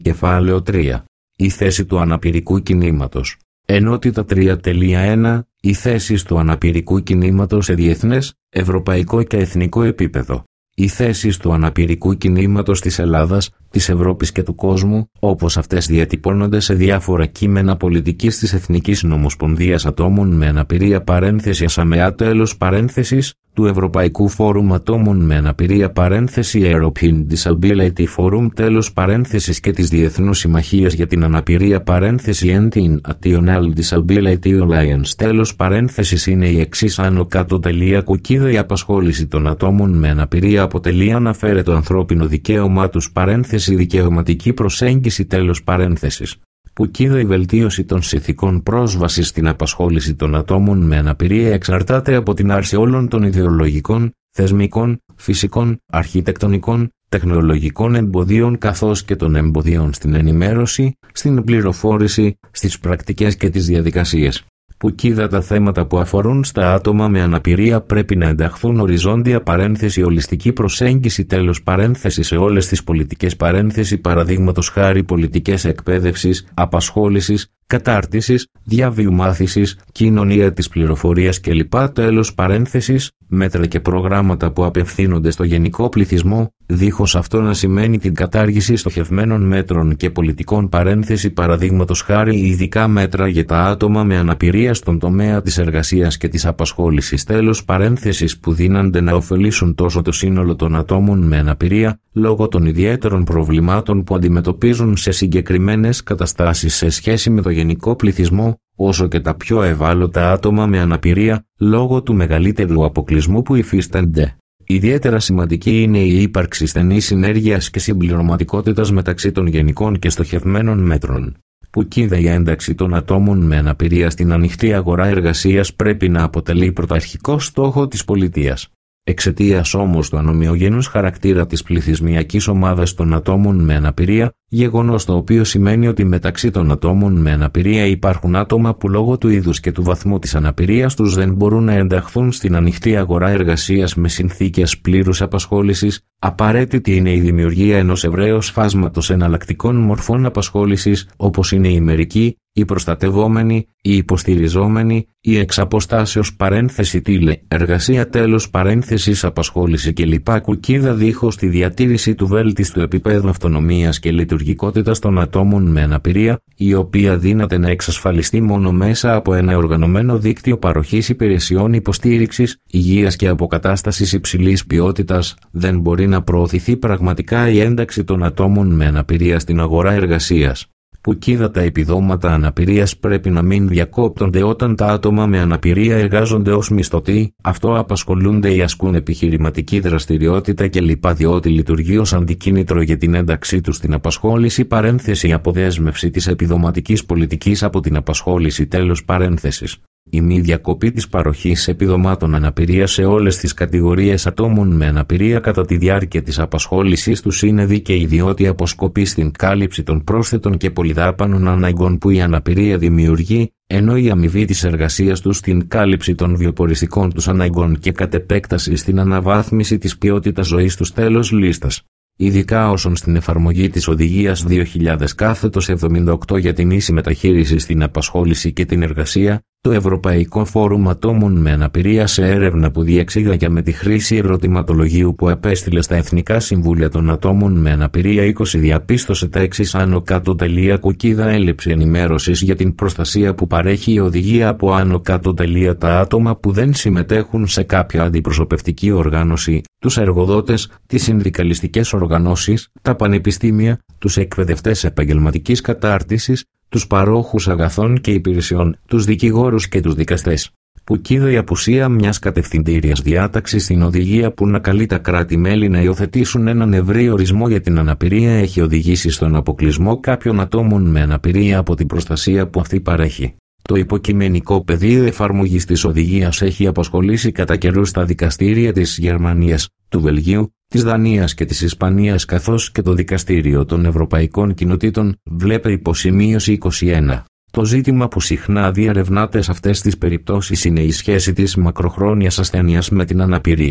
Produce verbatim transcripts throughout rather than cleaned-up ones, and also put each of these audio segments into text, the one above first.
Κεφάλαιο τρία. Η θέση του αναπηρικού κινήματος. Ενότητα τρία κόμμα ένα. Οι θέσεις του αναπηρικού κινήματος σε διεθνές, ευρωπαϊκό και εθνικό επίπεδο. Οι θέσεις του αναπηρικού κινήματος της Ελλάδας, της Ευρώπης και του κόσμου, όπως αυτές διατυπώνονται σε διάφορα κείμενα πολιτικής της Εθνικής Νομοσπονδίας Ατόμων με Αναπηρία παρένθεση ΑΣΑΜΕΑ τέλος παρένθεσης, του Ευρωπαϊκού Φόρουμ Ατόμων με Αναπηρία παρένθεση European Disability Forum τέλος παρένθεσης και της Διεθνούς Συμμαχίας για την Αναπηρία παρένθεση International Disability Alliance τέλος παρένθεσης είναι η εξής άνω κάτω τελεία κουκίδα. Η απασχόληση των ατόμων με αναπηρία αποτελεί αναφέρετο ανθρώπινο δικαίωμά τους παρένθεση δικαιωματική προσέγγιση τέλος παρένθεσης. Κουκίδα η βελτίωση των συνθηκών πρόσβασης στην απασχόληση των ατόμων με αναπηρία εξαρτάται από την άρση όλων των ιδεολογικών, θεσμικών, φυσικών, αρχιτεκτονικών, τεχνολογικών εμποδίων καθώς και των εμποδίων στην ενημέρωση, στην πληροφόρηση, στις πρακτικές και τις διαδικασίες. Κουκίδα τα θέματα που αφορούν στα άτομα με αναπηρία πρέπει να ενταχθούν οριζόντια παρένθεση ολιστική προσέγγιση τέλος παρένθεση σε όλες τις πολιτικές παρένθεση παραδείγματος χάρη πολιτικές εκπαίδευσης, απασχόλησης, κατάρτισης, διαβίου μάθησης, κοινωνία της πληροφορίας κλπ. Τέλος παρένθεσης, μέτρα και προγράμματα που απευθύνονται στο γενικό πληθυσμό, δίχως αυτό να σημαίνει την κατάργηση στοχευμένων μέτρων και πολιτικών παρένθεση παραδείγματος χάρη ειδικά μέτρα για τα άτομα με αναπηρία στον τομέα της εργασίας και της απασχόλησης τέλος παρένθεσης που δύνανται να ωφελήσουν τόσο το σύνολο των ατόμων με αναπηρία, λόγω των ιδιαίτερων προβλημάτων που αντιμετωπίζουν σε συγκεκριμένες καταστάσεις σε σχέση με το γενικό πληθυσμό, όσο και τα πιο ευάλωτα άτομα με αναπηρία, λόγω του μεγαλύτερου αποκλεισμού που υφίστανται. Ιδιαίτερα σημαντική είναι η ύπαρξη στενής συνέργειας και συμπληρωματικότητας μεταξύ των γενικών και στοχευμένων μέτρων. Κουκίδα η ένταξη των ατόμων με αναπηρία στην ανοιχτή αγορά εργασίας πρέπει να αποτελεί πρωταρχικό στόχο της πολιτείας. Εξαιτίας όμως του ανομοιογενούς χαρακτήρα της πληθυσμιακής ομάδας των ατόμων με αναπηρία, γεγονός το οποίο σημαίνει ότι μεταξύ των ατόμων με αναπηρία υπάρχουν άτομα που λόγω του είδους και του βαθμού της αναπηρίας τους δεν μπορούν να ενταχθούν στην ανοιχτή αγορά εργασίας με συνθήκες πλήρους απασχόλησης, απαραίτητη είναι η δημιουργία ενός ευρέως φάσματος εναλλακτικών μορφών απασχόλησης όπως είναι η μερική, η προστατευόμενη, η υποστηριζόμενη, η εξαποστάσεως παρένθεση τηλε, εργασία τέλος παρένθεσης απασχόληση κλπ. Κουκίδα δίχως τη διατήρηση του βέλτιστου επίπεδου αυτονομίας και λειτουργικότητας των ατόμων με αναπηρία, η οποία δύναται να εξασφαλιστεί μόνο μέσα από ένα οργανωμένο δίκτυο παροχής υπηρεσιών υποστήριξης, υγείας και αποκατάστασης υψηλής ποιότητας, δεν μπορεί να προωθηθεί πραγματικά η ένταξη των ατόμων με αναπηρία στην αγορά εργασίας. Κουκίδα τα επιδόματα αναπηρίας πρέπει να μην διακόπτονται όταν τα άτομα με αναπηρία εργάζονται ως μισθωτοί, αυτό απασχολούνται ή ασκούν επιχειρηματική δραστηριότητα κλπ. Διότι λειτουργεί ως αντικίνητρο για την ένταξή τους στην απασχόληση παρένθεση αποδέσμευση της επιδοματικής πολιτικής από την απασχόληση τέλος παρένθεσης. Η μη διακοπή της παροχής επιδομάτων αναπηρίας σε όλες τις κατηγορίες ατόμων με αναπηρία κατά τη διάρκεια της απασχόλησης τους είναι δίκαιη διότι αποσκοπεί στην κάλυψη των πρόσθετων και πολυδάπανων αναγκών που η αναπηρία δημιουργεί, ενώ η αμοιβή της εργασίας τους στην κάλυψη των βιοποριστικών τους αναγκών και κατ' επέκταση στην αναβάθμιση της ποιότητας ζωής τους τέλος λίστας. Ειδικά όσον στην εφαρμογή της Οδηγίας δύο χιλιάδες εβδομήντα οκτώ για την ίση μεταχείριση στην απασχόληση και την εργασία, το Ευρωπαϊκό Φόρουμ Ατόμων με Αναπηρία σε έρευνα που διεξήγαγε με τη χρήση ερωτηματολογίου που επέστειλε στα Εθνικά Συμβούλια των Ατόμων με Αναπηρία είκοσι διαπίστωσε τα εξής άνω κάτω τελεία κουκίδα έλλειψη ενημέρωσης για την προστασία που παρέχει η οδηγία από άνω κάτω τελεία τα άτομα που δεν συμμετέχουν σε κάποια αντιπροσωπευτική οργάνωση, τους εργοδότες, τις συνδικαλιστικές οργανώσεις, τα πανεπιστήμια, τους εκπαιδευτές επαγγελματικής κατάρτισης, τους παρόχους αγαθών και υπηρεσιών, τους δικηγόρους και τους δικαστές. Κουκίδα η απουσία μιας κατευθυντήριας διάταξης στην οδηγία που να καλεί τα κράτη-μέλη να υιοθετήσουν έναν ευρύ ορισμό για την αναπηρία έχει οδηγήσει στον αποκλεισμό κάποιων ατόμων με αναπηρία από την προστασία που αυτή παρέχει. Το υποκειμενικό πεδίο εφαρμογής της οδηγίας έχει απασχολήσει κατά καιρούς τα δικαστήρια της Γερμανίας, του Βελγίου, της Δανίας και της Ισπανίας καθώς και το Δικαστήριο των Ευρωπαϊκών Κοινοτήτων, βλέπε υποσημείωση είκοσι ένα. Το ζήτημα που συχνά διερευνάται σε αυτές τις περιπτώσεις είναι η σχέση της μακροχρόνιας ασθένειας με την αναπηρία.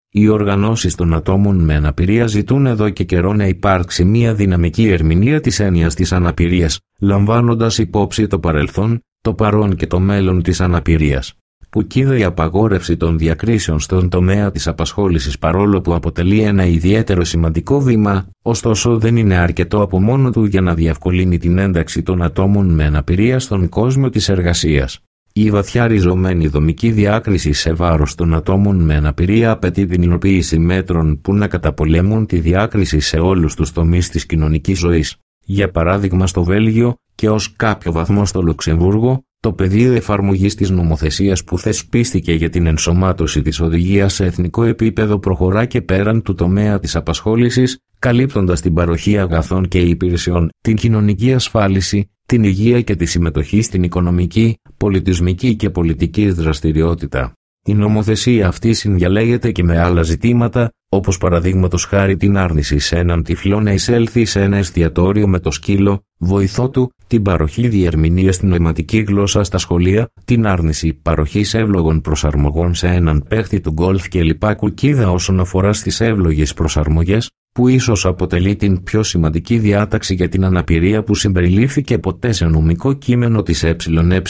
Οι οργανώσεις των ατόμων με αναπηρία ζητούν εδώ και καιρό να υπάρξει μια δυναμική ερμηνεία της έννοιας της αναπηρίας, λαμβάνοντας υπόψη το παρελθόν, το παρόν και το μέλλον της αναπηρίας. Που κοίτα η απαγόρευση των διακρίσεων στον τομέα της απασχόλησης, παρόλο που αποτελεί ένα ιδιαίτερο σημαντικό βήμα, ωστόσο δεν είναι αρκετό από μόνο του για να διευκολύνει την ένταξη των ατόμων με αναπηρία στον κόσμο της εργασίας. Η βαθιά ριζωμένη δομική διάκριση σε βάρος των ατόμων με αναπηρία απαιτεί την υλοποίηση μέτρων που να καταπολεμούν τη διάκριση σε όλους τους τομείς της κοινωνικής ζωής. Για παράδειγμα στο Βέλγιο και ως κάποιο βαθμό στο Λουξεμβούργο, το πεδίο εφαρμογής της νομοθεσίας που θεσπίστηκε για την ενσωμάτωση της οδηγίας σε εθνικό επίπεδο προχωρά και πέραν του τομέα της απασχόλησης, καλύπτοντας την παροχή αγαθών και υπηρεσιών, την κοινωνική ασφάλιση, την υγεία και τη συμμετοχή στην οικονομική, πολιτισμική και πολιτική δραστηριότητα. Η νομοθεσία αυτή συνδιαλέγεται και με άλλα ζητήματα, όπως παραδείγματος χάρη την άρνηση σε έναν τυφλό να εισέλθει σε ένα εστιατόριο με το σκύλο, βοηθό του, την παροχή διερμηνίας στην νοηματική γλώσσα στα σχολεία, την άρνηση παροχής εύλογων προσαρμογών σε έναν παίχτη του γκολφ κλπ. Κουκίδα όσον αφορά στις εύλογες προσαρμογές, που ίσως αποτελεί την πιο σημαντική διάταξη για την αναπηρία που συμπεριλήφθηκε ποτέ σε νομικό κείμενο της ΕΕ.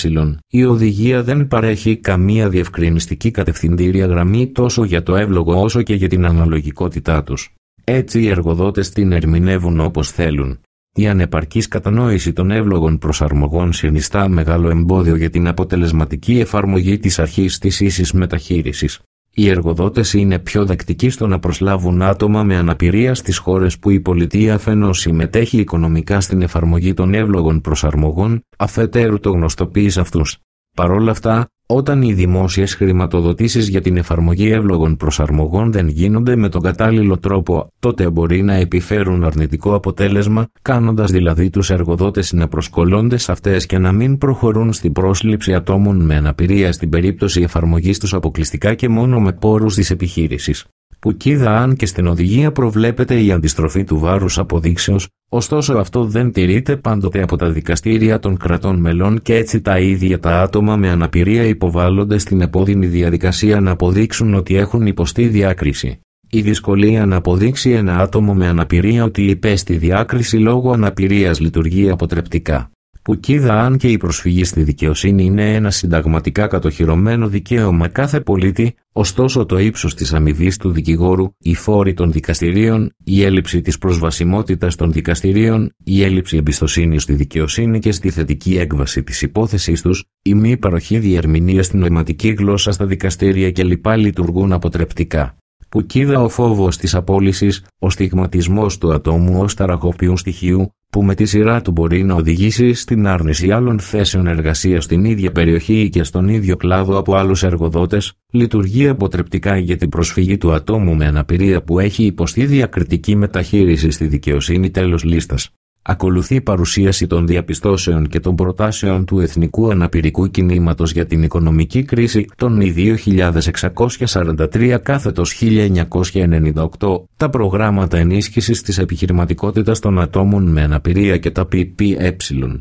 Η οδηγία δεν παρέχει καμία διευκρινιστική κατευθυντήρια γραμμή τόσο για το εύλογο όσο και για την αναλογικότητά τους. Έτσι οι εργοδότες την ερμηνεύουν όπως θέλουν. Η ανεπαρκής κατανόηση των εύλογων προσαρμογών συνιστά μεγάλο εμπόδιο για την αποτελεσματική εφαρμογή της αρχής της ίσης μεταχείρισης. Οι εργοδότες είναι πιο δεκτικοί στο να προσλάβουν άτομα με αναπηρία στις χώρες που η πολιτεία αφενός συμμετέχει οικονομικά στην εφαρμογή των εύλογων προσαρμογών, αφετέρου το γνωστοποιεί σε αυτούς. Παρ' όλα αυτά, όταν οι δημόσιες χρηματοδοτήσεις για την εφαρμογή εύλογων προσαρμογών δεν γίνονται με τον κατάλληλο τρόπο, τότε μπορεί να επιφέρουν αρνητικό αποτέλεσμα, κάνοντας δηλαδή τους εργοδότες να προσκολώνται σε αυτές και να μην προχωρούν στην πρόσληψη ατόμων με αναπηρία στην περίπτωση εφαρμογής τους αποκλειστικά και μόνο με πόρους της επιχείρησης. Που κοίτα αν και στην οδηγία προβλέπεται η αντιστροφή του βάρους αποδείξεως, ωστόσο αυτό δεν τηρείται πάντοτε από τα δικαστήρια των κρατών μελών και έτσι τα ίδια τα άτομα με αναπηρία υποβάλλονται στην επώδυνη διαδικασία να αποδείξουν ότι έχουν υποστεί διάκριση. Η δυσκολία να αποδείξει ένα άτομο με αναπηρία ότι υπέστη διάκριση λόγω αναπηρίας λειτουργεί αποτρεπτικά. Που κοίτα αν και η προσφυγή στη δικαιοσύνη είναι ένα συνταγματικά κατοχυρωμένο δικαίωμα κάθε πολίτη, ωστόσο το ύψος της αμοιβής του δικηγόρου, οι φόροι των δικαστηρίων, η έλλειψη της προσβασιμότητας των δικαστηρίων, η έλλειψη εμπιστοσύνης στη δικαιοσύνη και στη θετική έκβαση της υπόθεσής τους, η μη παροχή διερμηνίας στην νοηματική γλώσσα στα δικαστήρια κλπ. Λειτουργούν αποτρεπτικά. Που κοίτα ο φόβος της απόλυσης, ο στιγματισμός του ατόμου ως ταραχοποιού στοιχείου, που με τη σειρά του μπορεί να οδηγήσει στην άρνηση άλλων θέσεων εργασίας στην ίδια περιοχή και στον ίδιο κλάδο από άλλους εργοδότες, λειτουργεί αποτρεπτικά για την προσφυγή του ατόμου με αναπηρία που έχει υποστεί διακριτική μεταχείριση στη δικαιοσύνη. Τέλος λίστας. Ακολουθεί παρουσίαση των διαπιστώσεων και των προτάσεων του Εθνικού Αναπηρικού Κινήματος για την Οικονομική Κρίση, τον ι δύο χιλιάδες εξακόσια σαράντα τρία κάθετος χίλια εννιακόσια ενενήντα οκτώ, τα προγράμματα ενίσχυσης της επιχειρηματικότητας των ατόμων με αναπηρία και τα ΠΠΕ.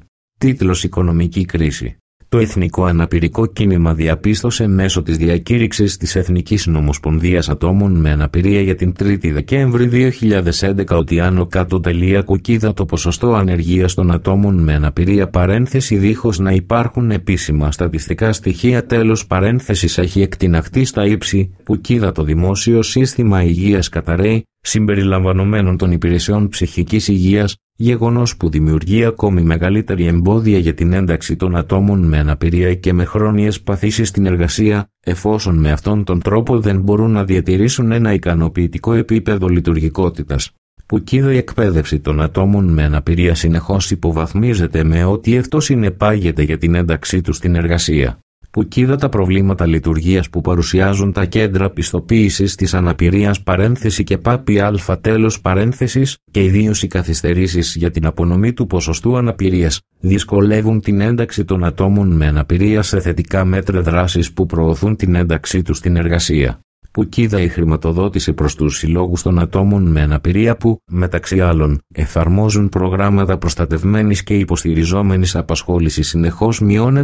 Τίτλος Οικονομική Κρίση. Το Εθνικό Αναπηρικό Κίνημα διαπίστωσε μέσω της διακήρυξης της Εθνικής Νομοσπονδίας Ατόμων με Αναπηρία για την τρίτη Δεκέμβρη δύο χιλιάδες έντεκα ότι άνω κάτω τελεία κουκίδα το ποσοστό ανεργίας των ατόμων με αναπηρία παρένθεση δίχως να υπάρχουν επίσημα στατιστικά στοιχεία τέλος παρένθεσης έχει εκτιναχθεί στα ύψη που κοίδα το δημόσιο σύστημα υγείας καταρρέει, συμπεριλαμβανομένων των υπηρεσιών ψυχικής υγείας, γεγονός που δημιουργεί ακόμη μεγαλύτερη εμπόδια για την ένταξη των ατόμων με αναπηρία και με χρόνιες παθήσεις στην εργασία, εφόσον με αυτόν τον τρόπο δεν μπορούν να διατηρήσουν ένα ικανοποιητικό επίπεδο λειτουργικότητας. Που κοίτα η εκπαίδευση των ατόμων με αναπηρία συνεχώς υποβαθμίζεται με ό,τι αυτό συνεπάγεται για την ένταξή τους στην εργασία. Που κοίτα τα προβλήματα λειτουργίας που παρουσιάζουν τα κέντρα πιστοποίησης της αναπηρίας παρένθεση και ΠΑΠΗ α τέλος παρένθεσης και ιδίως οι καθυστερήσεις για την απονομή του ποσοστού αναπηρίας δυσκολεύουν την ένταξη των ατόμων με αναπηρία σε θετικά μέτρα δράσης που προωθούν την ένταξή τους στην εργασία. Που κοίτα η χρηματοδότηση προς τους συλλόγους των ατόμων με αναπηρία που, μεταξύ άλλων, εφαρμόζουν προγράμματα προστατευμένης και υποστηριζόμενης απασχόλησης συνεχώς μειώνεται,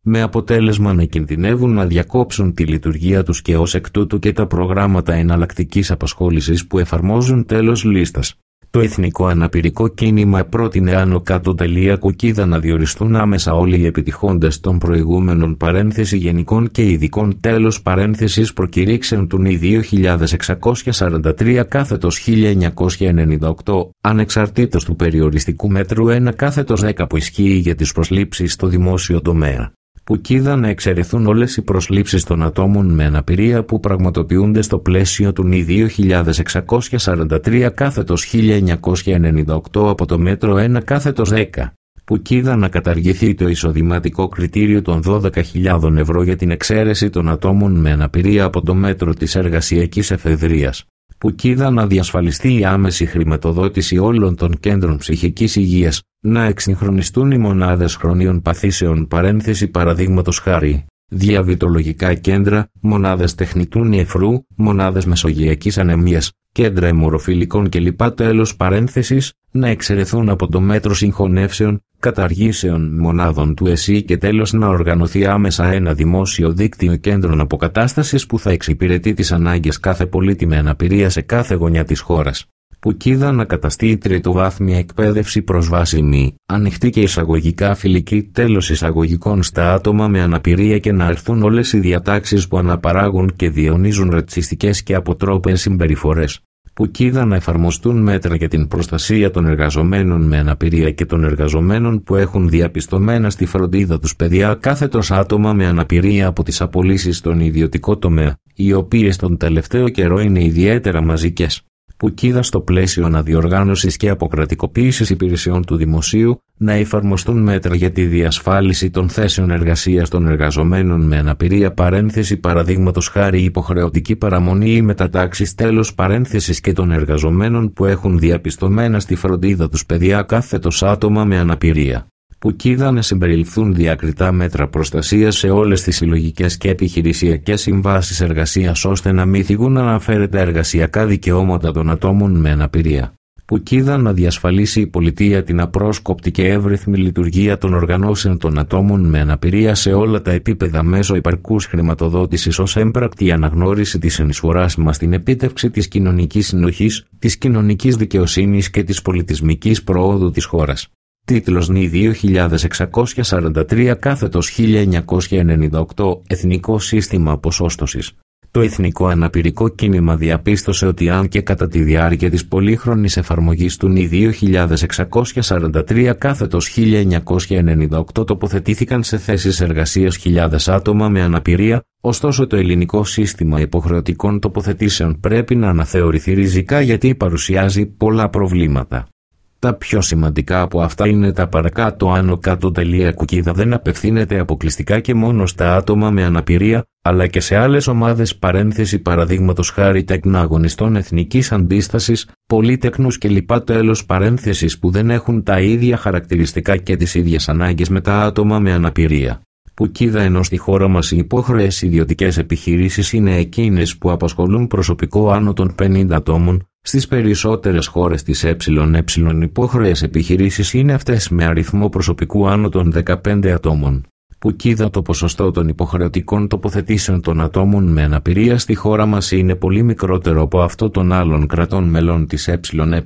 με αποτέλεσμα να κινδυνεύουν να διακόψουν τη λειτουργία τους και ως εκ τούτου και τα προγράμματα εναλλακτικής απασχόλησης που εφαρμόζουν. Τέλος λίστας. Το Εθνικό Αναπηρικό Κίνημα πρότεινε άνω κάτω τελεία κουκίδα να διοριστούν άμεσα όλοι οι επιτυχώντες των προηγούμενων παρένθεση γενικών και ειδικών τέλος παρένθεσης προκηρύξεων του νη δύο χιλιάδες εξακόσια σαράντα τρία κάθετος χίλια εννιακόσια ενενήντα οκτώ, ανεξαρτήτως του περιοριστικού μέτρου ένα κάθετος δέκα που ισχύει για τις προσλήψεις στο δημόσιο τομέα. Κουκίδα να εξαιρεθούν όλες οι προσλήψεις των ατόμων με αναπηρία που πραγματοποιούνται στο πλαίσιο του νη δύο χιλιάδες εξακόσια σαράντα τρία κάθετος χίλια εννιακόσια ενενήντα οκτώ από το μέτρο ένα κάθετος δέκα. Κουκίδα να καταργηθεί το εισοδηματικό κριτήριο των δώδεκα χιλιάδες ευρώ για την εξαίρεση των ατόμων με αναπηρία από το μέτρο της εργασιακής εφεδρείας. Κουκίδα να διασφαλιστεί η άμεση χρηματοδότηση όλων των κέντρων ψυχικής υγείας, να εξυγχρονιστούν οι μονάδες χρόνιων παθήσεων παρένθεση παραδείγματος χάρη, διαβητολογικά κέντρα, μονάδες τεχνητού νεφρού, μονάδες μεσογειακής ανεμίας, κέντρα αιμορροφιλικών κλπ. Τέλος παρένθεσης, να εξαιρεθούν από το μέτρο συγχωνεύσεων, καταργήσεων μονάδων του ΕΣΥ και τέλος να οργανωθεί άμεσα ένα δημόσιο δίκτυο κέντρων αποκατάστασης που θα εξυπηρετεί τις ανάγκες κάθε πολίτη με αναπηρία σε κάθε γωνιά της χώρας. Κουκίδα να καταστεί η τριτοβάθμια εκπαίδευση προσβάσιμη, ανοιχτή και εισαγωγικά φιλική τέλος εισαγωγικών στα άτομα με αναπηρία και να αρθούν όλες οι διατάξεις που αναπαράγουν και διαιωνίζουν ρατσιστικές και αποτρόπαιες συμπεριφορές. Κουκίδα να εφαρμοστούν μέτρα για την προστασία των εργαζομένων με αναπηρία και των εργαζομένων που έχουν διαπιστωμένα στη φροντίδα τους παιδιά κάθετος άτομα με αναπηρία από τις απολύσεις στον ιδιωτικό τομέα, οι οποίες τον τελευταίο καιρό είναι ιδιαίτερα μαζικές. Κουκίδα στο πλαίσιο αναδιοργάνωσης και αποκρατικοποίησης υπηρεσιών του δημοσίου, να εφαρμοστούν μέτρα για τη διασφάλιση των θέσεων εργασίας των εργαζομένων με αναπηρία παρένθεση παραδείγματος χάρη υποχρεωτική παραμονή ή μετατάξεις τέλος παρένθεσης και των εργαζομένων που έχουν διαπιστωμένα στη φροντίδα τους παιδιά κάθετος άτομα με αναπηρία. Κουκίδα να συμπεριληφθούν διακριτά μέτρα προστασίας σε όλες τις συλλογικές και επιχειρησιακές συμβάσεις εργασίας ώστε να μην θυγούν αναφέρετα εργασιακά δικαιώματα των ατόμων με αναπηρία. Κουκίδα να διασφαλίσει η πολιτεία την απρόσκοπτη και εύρυθμη λειτουργία των οργανώσεων των ατόμων με αναπηρία σε όλα τα επίπεδα μέσω υπαρκούς χρηματοδότησης ως έμπρακτη αναγνώριση της συνεισφοράς μας στην επίτευξη της κοινωνικής συνοχής, της κοινωνικής δικαιοσύνης και της πολιτισμικής προόδου της χώρας. Τίτλος νη δύο χιλιάδες εξακόσια σαράντα τρία κάθετος χίλια εννιακόσια ενενήντα οκτώ Εθνικό Σύστημα Ποσόστοσης. Το Εθνικό Αναπηρικό Κίνημα διαπίστωσε ότι αν και κατά τη διάρκεια της πολύχρονης εφαρμογής του νη δύο χιλιάδες εξακόσια σαράντα τρία κάθετος χίλια εννιακόσια ενενήντα οκτώ τοποθετήθηκαν σε θέσεις εργασίας χιλιάδες άτομα με αναπηρία, ωστόσο το ελληνικό σύστημα υποχρεωτικών τοποθετήσεων πρέπει να αναθεωρηθεί ριζικά γιατί παρουσιάζει πολλά προβλήματα. Τα πιο σημαντικά από αυτά είναι τα παρακάτω άνω κάτω τελεία κουκίδα δεν απευθύνεται αποκλειστικά και μόνο στα άτομα με αναπηρία, αλλά και σε άλλες ομάδες παρένθεση παραδείγματος χάρη τεκναγωνιστών εθνικής αντίστασης, πολύτεκνους κλπ. Τέλος παρένθεσης που δεν έχουν τα ίδια χαρακτηριστικά και τις ίδιες ανάγκες με τα άτομα με αναπηρία. Κουκίδα ενώ στη χώρα μας οι υπόχρεες ιδιωτικές επιχειρήσεις είναι εκείνες που απασχολούν προσωπικό άνω των πενήντα ατόμων, στις περισσότερες χώρες της ΕΕ υπόχρεες επιχειρήσεις είναι αυτές με αριθμό προσωπικού άνω των δεκαπέντε ατόμων. Κουκίδα το ποσοστό των υποχρεωτικών τοποθετήσεων των ατόμων με αναπηρία στη χώρα μας είναι πολύ μικρότερο από αυτό των άλλων κρατών μελών της ΕΕ.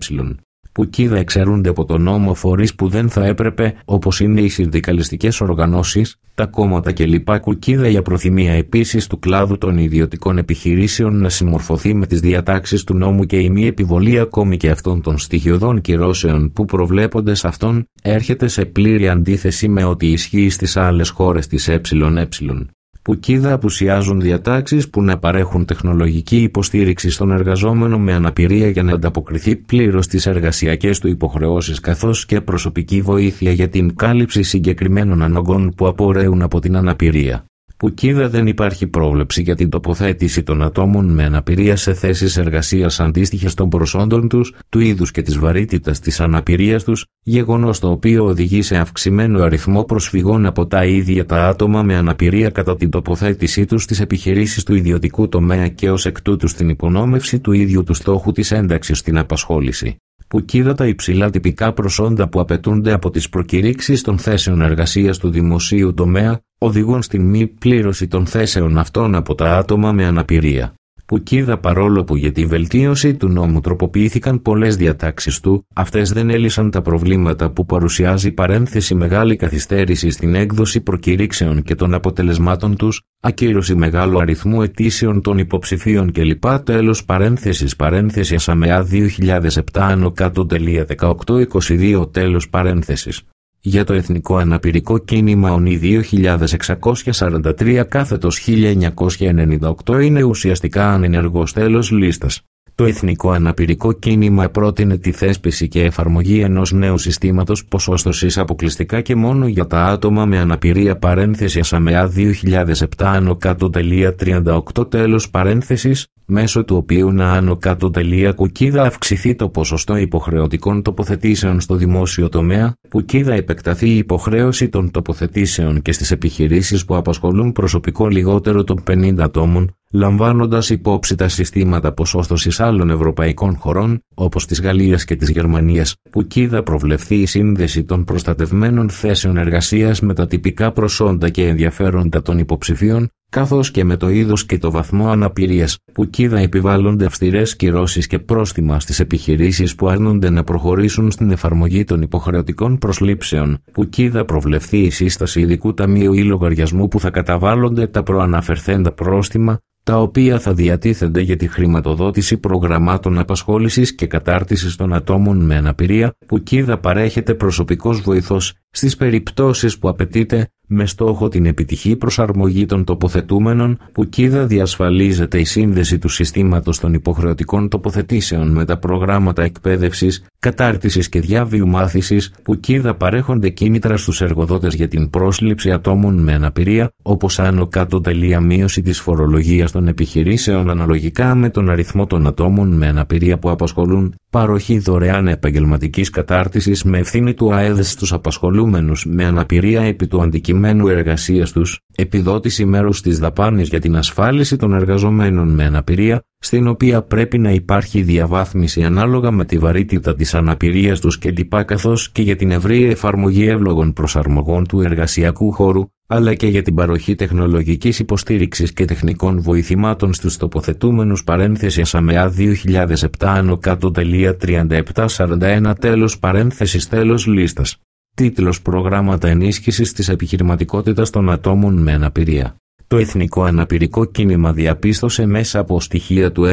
Κουκίδα εξαιρούνται από τον νόμο φορείς που δεν θα έπρεπε, όπως είναι οι συνδικαλιστικές οργανώσεις, τα κόμματα κλπ. Κουκίδα για προθυμία επίσης του κλάδου των ιδιωτικών επιχειρήσεων να συμμορφωθεί με τις διατάξεις του νόμου και η μη επιβολή ακόμη και αυτών των στοιχειωδών κυρώσεων που προβλέπονται σε αυτόν, έρχεται σε πλήρη αντίθεση με ό,τι ισχύει στις άλλες χώρες της ΕΕ. Κουκίδα απουσιάζουν διατάξεις που να παρέχουν τεχνολογική υποστήριξη στον εργαζόμενο με αναπηρία για να ανταποκριθεί πλήρως στις εργασιακές του υποχρεώσεις καθώς και προσωπική βοήθεια για την κάλυψη συγκεκριμένων αναγκών που απορρέουν από την αναπηρία. Κουκίδα δεν υπάρχει πρόβλεψη για την τοποθέτηση των ατόμων με αναπηρία σε θέσεις εργασίας αντίστοιχες των προσόντων τους, του είδους και της βαρύτητας της αναπηρίας τους, γεγονός το οποίο οδηγεί σε αυξημένο αριθμό προσφυγών από τα ίδια τα άτομα με αναπηρία κατά την τοποθέτησή τους στις επιχειρήσεις του ιδιωτικού τομέα και ως εκ τούτου στην υπονόμευση του ίδιου του στόχου της ένταξης στην απασχόληση. που κοίτα τα υψηλά τυπικά προσόντα που απαιτούνται από τις προκηρύξεις των θέσεων εργασίας του δημοσίου τομέα, οδηγούν στην μη πλήρωση των θέσεων αυτών από τα άτομα με αναπηρία. Που κοίτα παρόλο που για τη βελτίωση του νόμου τροποποιήθηκαν πολλές διατάξεις του, αυτές δεν έλυσαν τα προβλήματα που παρουσιάζει παρένθεση μεγάλη καθυστέρηση στην έκδοση προκηρύξεων και των αποτελεσμάτων τους, ακύρωση μεγάλου αριθμού αιτήσεων των υποψηφίων κλπ. Τέλος παρένθεσης παρένθεση ΑΜΕΑ δύο χιλιάδες επτά άνω κάτω τελεία δεκαοκτώ είκοσι δύο τέλος παρένθεσης. Για το Εθνικό Αναπηρικό Κίνημα ΟΝΗ δύο χιλιάδες εξακόσια σαράντα τρία κάθετος χίλια εννιακόσια ενενήντα οκτώ είναι ουσιαστικά ανενεργός τέλος λίστας. Το Εθνικό Αναπηρικό Κίνημα πρότεινε τη θέσπιση και εφαρμογή ενός νέου συστήματος ποσόστοσης αποκλειστικά και μόνο για τα άτομα με αναπηρία παρένθεση ΑΜΕΑ δύο χιλιάδες επτά άνω κάτω τελεία τριάντα οκτώ τέλος παρένθεσης, μέσω του οποίου να άνω κάτω τελεία κουκίδα αυξηθεί το ποσοστό υποχρεωτικών τοποθετήσεων στο δημόσιο τομέα, κουκίδα επεκταθεί η υποχρέωση των τοποθετήσεων και στις επιχειρήσεις που απασχολούν προσωπικό λιγότερο των πενήντα ατόμων, λαμβάνοντας υπόψη τα συστήματα ποσόστοσης άλλων ευρωπαϊκών χωρών, όπως της Γαλλίας και της Γερμανίας, που κοίτα προβλεφθεί η σύνδεση των προστατευμένων θέσεων εργασίας με τα τυπικά προσόντα και ενδιαφέροντα των υποψηφίων, καθώς και με το είδος και το βαθμό αναπηρίας, που κοίτα επιβάλλονται αυστηρές κυρώσεις και πρόστιμα στις επιχειρήσεις που αρνούνται να προχωρήσουν στην εφαρμογή των υποχρεωτικών προσλήψεων, που κοίτα προβλεφθεί η σύσταση ειδικού ταμείου ή λογαριασμού που θα καταβάλλονται τα προαναφερθέντα πρόστιμα, τα οποία θα διατίθενται για τη χρηματοδότηση προγραμμάτων απασχόλησης και κατάρτισης των ατόμων με αναπηρία, που κοίτα παρέχεται προσωπικός βοηθός στις περιπτώσεις που απαιτείται, με στόχο την επιτυχή προσαρμογή των τοποθετούμενων, που κοίτα διασφαλίζεται η σύνδεση του συστήματος των υποχρεωτικών τοποθετήσεων με τα προγράμματα εκπαίδευσης, κατάρτισης και διαβίου μάθησης, που κοίτα παρέχονται κίνητρα στους εργοδότες για την πρόσληψη ατόμων με αναπηρία, όπως άνω κάτω τελεία μείωση της φορολογίας των επιχειρήσεων αναλογικά με τον αριθμό των ατόμων με αναπηρία που απασχολούν, παροχή δωρεάν επαγγελματικής κατάρτισης με ευθύνη του ΑΕΔ στους απασχολούμενους με αναπηρία επί του αντικειμένου εργασίας τους, επιδότηση μέρους της δαπάνης για την ασφάλιση των εργαζομένων με αναπηρία, στην οποία πρέπει να υπάρχει διαβάθμιση ανάλογα με τη βαρύτητα της αναπηρίας τους κλπ. Καθώς και για την ευρεία εφαρμογή εύλογων προσαρμογών του εργασιακού χώρου, αλλά και για την παροχή τεχνολογικής υποστήριξης και τεχνικών βοηθημάτων στους τοποθετούμενους παρένθεσης ΑΜΕΑ δύο χιλιάδες επτά άνω κάτω τελεία τριάντα επτά σαράντα ένα τέλος παρένθεσης τέλος λίστας. Τίτλος Προγράμματα ενίσχυσης της επιχειρηματικότητας των ατόμων με αναπηρία. Το Εθνικό Αναπηρικό Κίνημα διαπίστωσε μέσα από στοιχεία του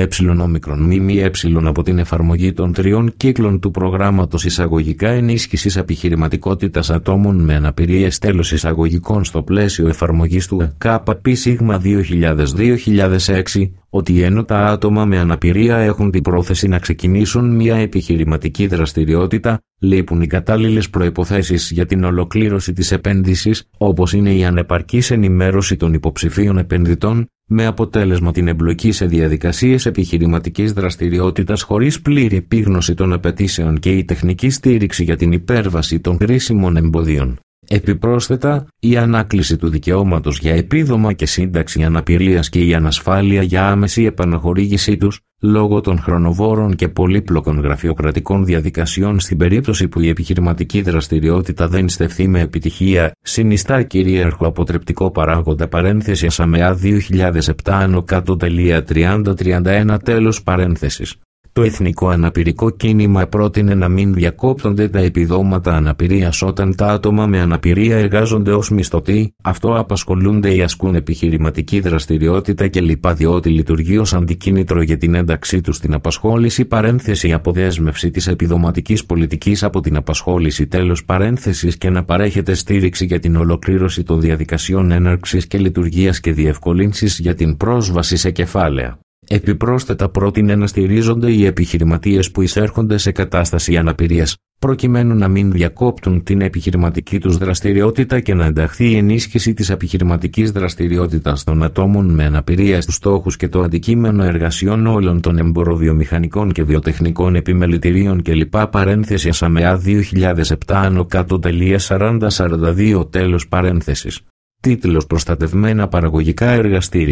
εΟΜΜΕ από την εφαρμογή των τριών κύκλων του προγράμματος εισαγωγικά ενίσχυσης επιχειρηματικότητας ατόμων με αναπηρία τέλος εισαγωγικών στο πλαίσιο εφαρμογής του ΚΠΣ δύο χιλιάδες δύο χιλιάδες έξι, ότι ενώ τα άτομα με αναπηρία έχουν την πρόθεση να ξεκινήσουν μια επιχειρηματική δραστηριότητα, λείπουν οι κατάλληλες προϋποθέσεις για την ολοκλήρωση της επένδυσης, όπως είναι η ανεπαρκής ενημέρωση των υποψηφίων επενδυτών, με αποτέλεσμα την εμπλοκή σε διαδικασίες επιχειρηματικής δραστηριότητας χωρίς πλήρη επίγνωση των απαιτήσεων και η τεχνική στήριξη για την υπέρβαση των κρίσιμων εμποδίων. Επιπρόσθετα, η ανάκληση του δικαιώματος για επίδομα και σύνταξη αναπηρίας και η ανασφάλεια για άμεση επαναχορήγησή τους, λόγω των χρονοβόρων και πολύπλοκων γραφειοκρατικών διαδικασιών στην περίπτωση που η επιχειρηματική δραστηριότητα δεν στεφθεί με επιτυχία, συνιστά κυρίαρχο αποτρεπτικό παράγοντα παρένθεσης ΑΜΕΑ δύο χιλιάδες επτά άνω κάτω τελεία τριάντα τριάντα ένα τέλος παρένθεσης. Το Εθνικό Αναπηρικό Κίνημα πρότεινε να μην διακόπτονται τα επιδόματα αναπηρίας όταν τα άτομα με αναπηρία εργάζονται ως μισθωτοί, αυτοαπασχολούνται ή ασκούν επιχειρηματική δραστηριότητα κλπ. Διότι λειτουργεί ως αντικίνητρο για την ένταξή τους στην απασχόληση παρένθεση αποδέσμευση της επιδοματικής πολιτικής από την απασχόληση τέλος παρένθεσης και να παρέχεται στήριξη για την ολοκλήρωση των διαδικασιών έναρξης και λειτουργίας και διευκολύνσεις για την πρόσβαση σε κεφάλαια. Επιπρόσθετα πρότεινε να στηρίζονται οι επιχειρηματίες που εισέρχονται σε κατάσταση αναπηρίας, προκειμένου να μην διακόπτουν την επιχειρηματική τους δραστηριότητα και να ενταχθεί η ενίσχυση της επιχειρηματικής δραστηριότητας των ατόμων με αναπηρία στους στόχους και το αντικείμενο εργασιών όλων των εμποροβιομηχανικών και βιοτεχνικών επιμελητηρίων κλπ. Παρένθεσης ΑΜΕΑ δύο χιλιάδες επτά άνω κάτω τελεία σαράντα σαράντα δύο τέλος παρένθεσης. Τίτλος Προστατευμένα παραγωγικά εργαστήρια.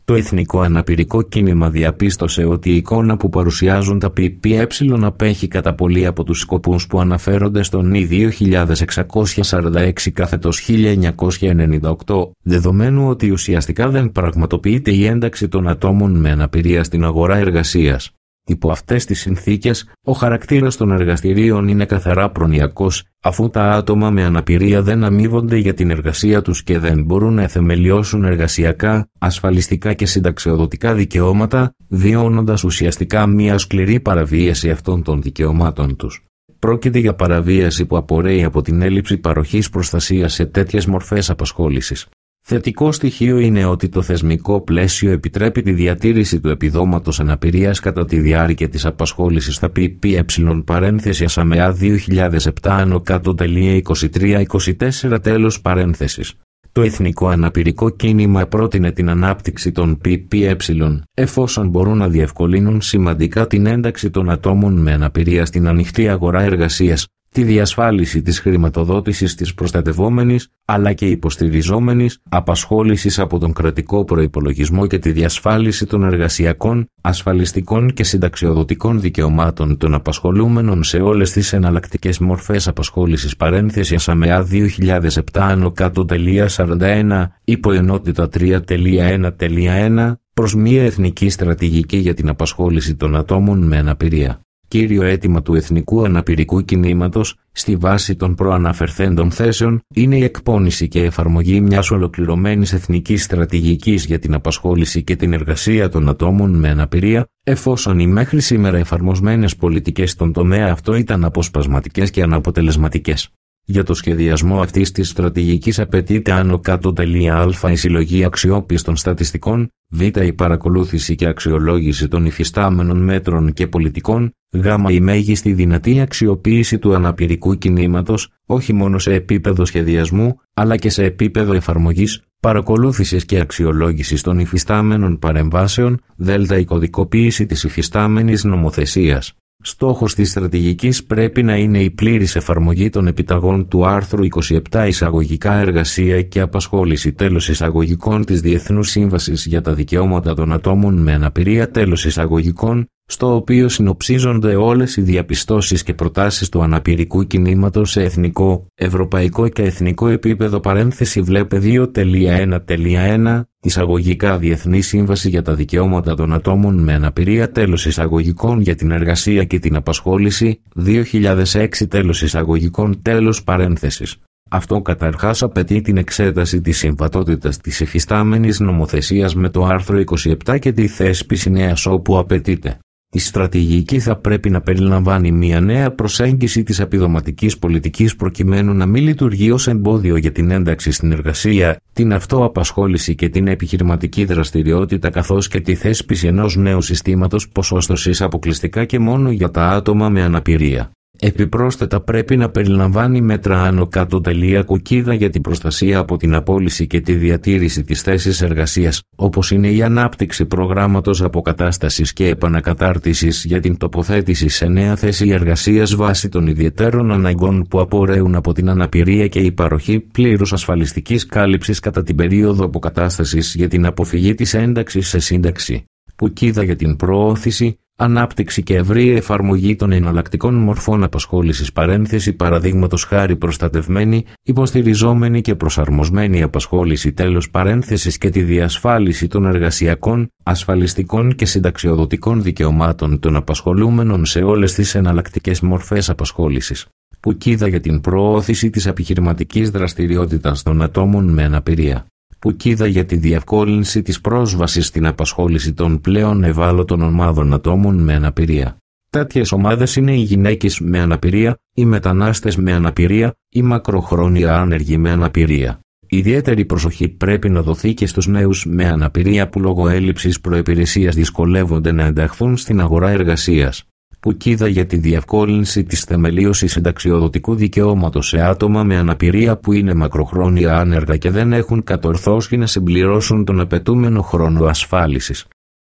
Το Εθνικό Αναπηρικό Κίνημα διαπίστωσε ότι η εικόνα που παρουσιάζουν τα ΠΠΕ απέχει κατά πολύ από τους σκοπούς που αναφέρονται στον Ι δύο χιλιάδες εξακόσια σαράντα έξι κάθετος χίλια εννιακόσια ενενήντα οκτώ, δεδομένου ότι ουσιαστικά δεν πραγματοποιείται η ένταξη των ατόμων με αναπηρία στην αγορά εργασίας. Υπό αυτές τις συνθήκες, ο χαρακτήρας των εργαστηρίων είναι καθαρά προνοιακός, αφού τα άτομα με αναπηρία δεν αμείβονται για την εργασία τους και δεν μπορούν να θεμελιώσουν εργασιακά, ασφαλιστικά και συνταξιοδοτικά δικαιώματα, βιώνοντας ουσιαστικά μια σκληρή παραβίαση αυτών των δικαιωμάτων τους. Πρόκειται για παραβίαση που απορρέει από την έλλειψη παροχής προστασίας σε τέτοιες μορφές απασχόλησης. Θετικό στοιχείο είναι ότι το θεσμικό πλαίσιο επιτρέπει τη διατήρηση του επιδόματος αναπηρίας κατά τη διάρκεια της απασχόλησης στα ΠΠΕ παρένθεση ΑΣΑΜΕΑ δύο χιλιάδες επτά άνω κάτω τελεία είκοσι τρία είκοσι τέσσερα τέλος παρένθεσης. Το Εθνικό Αναπηρικό Κίνημα πρότεινε την ανάπτυξη των ΠΠΕ εφόσον μπορούν να διευκολύνουν σημαντικά την ένταξη των ατόμων με αναπηρία στην ανοιχτή αγορά εργασίας, τη διασφάλιση της χρηματοδότησης της προστατευόμενης, αλλά και υποστηριζόμενης, απασχόλησης από τον κρατικό προϋπολογισμό και τη διασφάλιση των εργασιακών, ασφαλιστικών και συνταξιοδοτικών δικαιωμάτων των απασχολούμενων σε όλες τις εναλλακτικές μορφές απασχόλησης παρένθεση ΑΣΑΜΕΑ δύο χιλιάδες επτά άνω κάτω τελεία σαράντα ένα, υποενότητα τρία τελεία ένα τελεία ένα, προς μια εθνική στρατηγική για την απασχόληση των ατόμων με αναπηρία. Κύριο αίτημα του Εθνικού Αναπηρικού Κινήματος, στη βάση των προαναφερθέντων θέσεων, είναι η εκπόνηση και εφαρμογή μιας ολοκληρωμένης εθνικής στρατηγικής για την απασχόληση και την εργασία των ατόμων με αναπηρία, εφόσον οι μέχρι σήμερα εφαρμοσμένες πολιτικές στον τομέα αυτό ήταν αποσπασματικές και αναποτελεσματικές. Για το σχεδιασμό αυτής της στρατηγικής απαιτείται άνω κάτω τελεία α η συλλογή αξιόπιστων στατιστικών, β η παρακολούθηση και αξιολόγηση των υφιστάμενων μέτρων και πολιτικών, γ η μέγιστη δυνατή αξιοποίηση του αναπηρικού κινήματος, όχι μόνο σε επίπεδο σχεδιασμού, αλλά και σε επίπεδο εφαρμογής, παρακολούθησης και αξιολόγησης των υφιστάμενων παρεμβάσεων, δ η κωδικοποίηση της υφιστάμενης νομοθεσίας. Στόχος της στρατηγικής πρέπει να είναι η πλήρης εφαρμογή των επιταγών του άρθρου είκοσι επτά εισαγωγικά εργασία και απασχόληση τέλος εισαγωγικών της Διεθνούς Σύμβασης για τα Δικαιώματα των Ατόμων με Αναπηρία τέλος εισαγωγικών, στο οποίο συνοψίζονται όλες οι διαπιστώσεις και προτάσεις του αναπηρικού κινήματος σε εθνικό, ευρωπαϊκό και εθνικό επίπεδο παρένθεση βλέπε δύο τελεία ένα τελεία ένα, εισαγωγικά Διεθνή Σύμβαση για τα Δικαιώματα των Ατόμων με Αναπηρία τέλος εισαγωγικών για την εργασία και την απασχόληση, δύο χιλιάδες έξι τέλος εισαγωγικών τέλος παρένθεσης. Αυτό καταρχάς απαιτεί την εξέταση της συμβατότητας της εφιστάμενης νομοθεσίας με το άρθρο είκοσι επτά και τη θέσπιση νέας όπου απαιτείται. Η στρατηγική θα πρέπει να περιλαμβάνει μια νέα προσέγγιση της επιδοματικής πολιτικής προκειμένου να μην λειτουργεί ως εμπόδιο για την ένταξη στην εργασία, την αυτοαπασχόληση και την επιχειρηματική δραστηριότητα καθώς και τη θέσπιση ενός νέου συστήματος ποσόστοσης αποκλειστικά και μόνο για τα άτομα με αναπηρία. Επιπρόσθετα πρέπει να περιλαμβάνει μέτρα άνω κάτω τελεία κουκίδα για την προστασία από την απόλυση και τη διατήρηση της θέσης εργασίας, όπως είναι η ανάπτυξη προγράμματος αποκατάστασης και επανακατάρτισης για την τοποθέτηση σε νέα θέση εργασίας βάσει των ιδιαιτέρων αναγκών που απορρέουν από την αναπηρία και η παροχή πλήρους ασφαλιστικής κάλυψης κατά την περίοδο αποκατάστασης για την αποφυγή της ένταξης σε σύνταξη. Κουκίδα για την προώθηση, ανάπτυξη και ευρεία εφαρμογή των εναλλακτικών μορφών απασχόλησης παρένθεση παραδείγματος χάρη προστατευμένη, υποστηριζόμενη και προσαρμοσμένη απασχόληση τέλος παρένθεσης και τη διασφάλιση των εργασιακών, ασφαλιστικών και συνταξιοδοτικών δικαιωμάτων των απασχολούμενων σε όλες τις εναλλακτικές μορφές απασχόλησης. Κουκίδα για την προώθηση της επιχειρηματικής δραστηριότητας των ατόμων με αναπηρία. Κουκίδα για τη διευκόλυνση της πρόσβασης στην απασχόληση των πλέον ευάλωτων ομάδων ατόμων με αναπηρία. Τέτοιες ομάδες είναι οι γυναίκες με αναπηρία, οι μετανάστες με αναπηρία, οι μακροχρόνια άνεργοι με αναπηρία. Ιδιαίτερη προσοχή πρέπει να δοθεί και στους νέους με αναπηρία που λόγω έλλειψης προϋπηρεσίας δυσκολεύονται να ενταχθούν στην αγορά εργασίας. Κουκίδα για τη διευκόλυνση της θεμελίωσης συνταξιοδοτικού δικαιώματος σε άτομα με αναπηρία που είναι μακροχρόνια άνεργα και δεν έχουν κατορθώσει να συμπληρώσουν τον απαιτούμενο χρόνο ασφάλισης.